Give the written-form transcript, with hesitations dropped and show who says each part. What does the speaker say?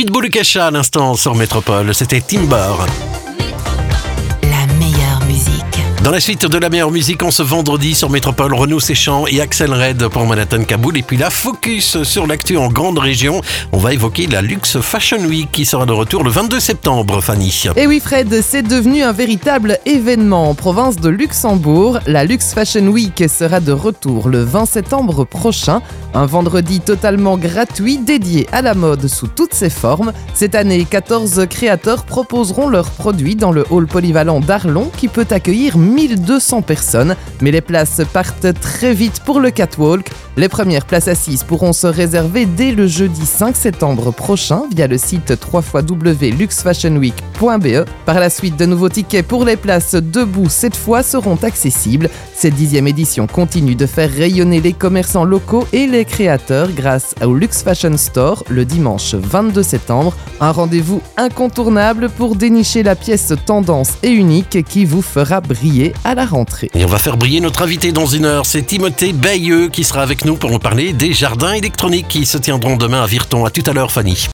Speaker 1: Pitbull et Kesha à l'instant sur Métropole, c'était Timber.
Speaker 2: La meilleure musique.
Speaker 1: Dans la suite de la meilleure musique, en ce vendredi sur Métropole, Renaud Séchant et Axel Red pour Manhattan Kaboul. Et puis là, focus sur l'actu en grande région. On va évoquer la Luxe Fashion Week qui sera de retour le 22 septembre, Fanny.
Speaker 3: Et oui Fred, c'est devenu un véritable événement en province de Luxembourg. La Luxe Fashion Week sera de retour le 20 septembre prochain. Un vendredi totalement gratuit dédié à la mode sous toutes ses formes. Cette année, 14 créateurs proposeront leurs produits dans le hall polyvalent d'Arlon qui peut accueillir 1200 personnes. Mais les places partent très vite pour le catwalk. Les premières places assises pourront se réserver dès le jeudi 5 septembre prochain via le site www.luxefashionweek.be. Par la suite, de nouveaux tickets pour les places debout cette fois seront accessibles. Cette 10e édition continue de faire rayonner les commerçants locaux et les créateurs grâce au Luxe Fashion Store le dimanche 22 septembre. Un rendez-vous incontournable pour dénicher la pièce tendance et unique qui vous fera briller à la rentrée.
Speaker 1: Et on va faire briller notre invité dans une heure. C'est Timothée Bayeux qui sera avec nous pour nous parler des jardins électroniques qui se tiendront demain à Virton. À tout à l'heure, Fanny.